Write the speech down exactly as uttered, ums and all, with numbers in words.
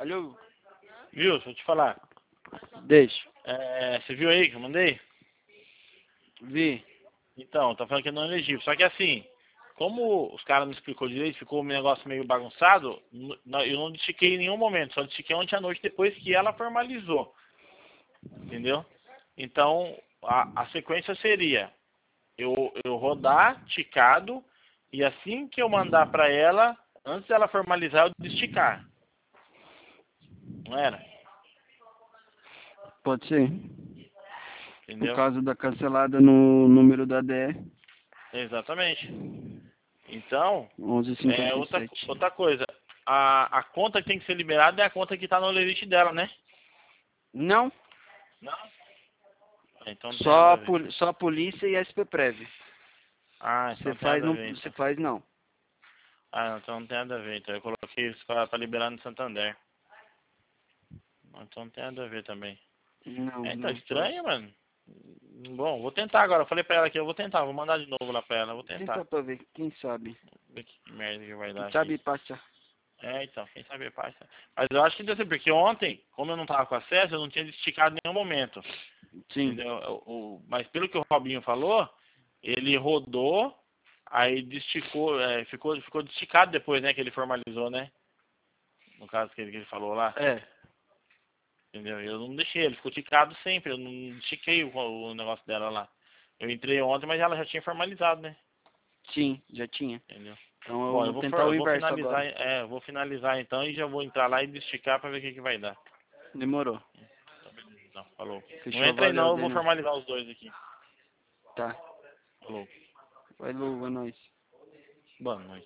Alô? Viu? Deixa eu te falar. Deixa. É, você viu aí que eu mandei? Vi. Então, tá falando que é não elegível. Só que assim, como os caras não explicou direito, ficou um negócio meio bagunçado, n- n- eu não destiquei em nenhum momento, só destiquei ontem à noite depois que ela formalizou. Entendeu? Então, a, a sequência seria eu, eu rodar ticado e assim que eu mandar pra ela, antes dela formalizar, eu desticar. Não era? Pode ser. Por Entendeu? causa da cancelada no número da D E. Exatamente. Então, é outra, onze cinquenta e sete. outra coisa. A, a conta que tem que ser liberada é a conta que tá no limite dela, né? Não. Não? Então não tem Só nada a, a ver. pol- só a polícia e a S P Prev. Ah, então Você não tem faz, nada a não. ver, Você então. faz, não. Ah, não, então não tem nada a ver. Então eu coloquei isso pra, pra liberar no Santander. Então não tem nada a ver também. Não, É, então, não faz. estranho, mano. Bom, vou tentar agora. Eu falei pra ela que eu vou tentar. Vou mandar de novo lá pra ela. Vou tentar. Tenta pra ver, quem sabe. Ver que merda que vai Quem dar aqui. sabe passa. É, então, quem sabe passa. Mas eu acho que deve ser, porque ontem, como eu não tava com acesso, eu não tinha esticado em nenhum momento. Sim. Entendeu? O, o- mas pelo que o Robinho falou, ele rodou, aí desticou, é, ficou, ficou desticado depois, né, que ele formalizou, né? No caso que ele, que ele falou lá. É. Entendeu? Eu não deixei, ele ficou ticado sempre, eu não estiquei o, o negócio dela lá. Eu entrei ontem, mas ela já tinha formalizado, né? Sim, já tinha. Entendeu? Então eu Bom, eu vou vou, tentar for- o eu vou inverso finalizar, agora. é, eu vou finalizar então e já vou entrar lá e desticar pra ver o que, que vai dar. Demorou. Não, falou. Não Fechou, entra aí valeu, não, eu vou Dena. formalizar os dois aqui. Tá. Falou. Valeu, é nóis. Boa noite.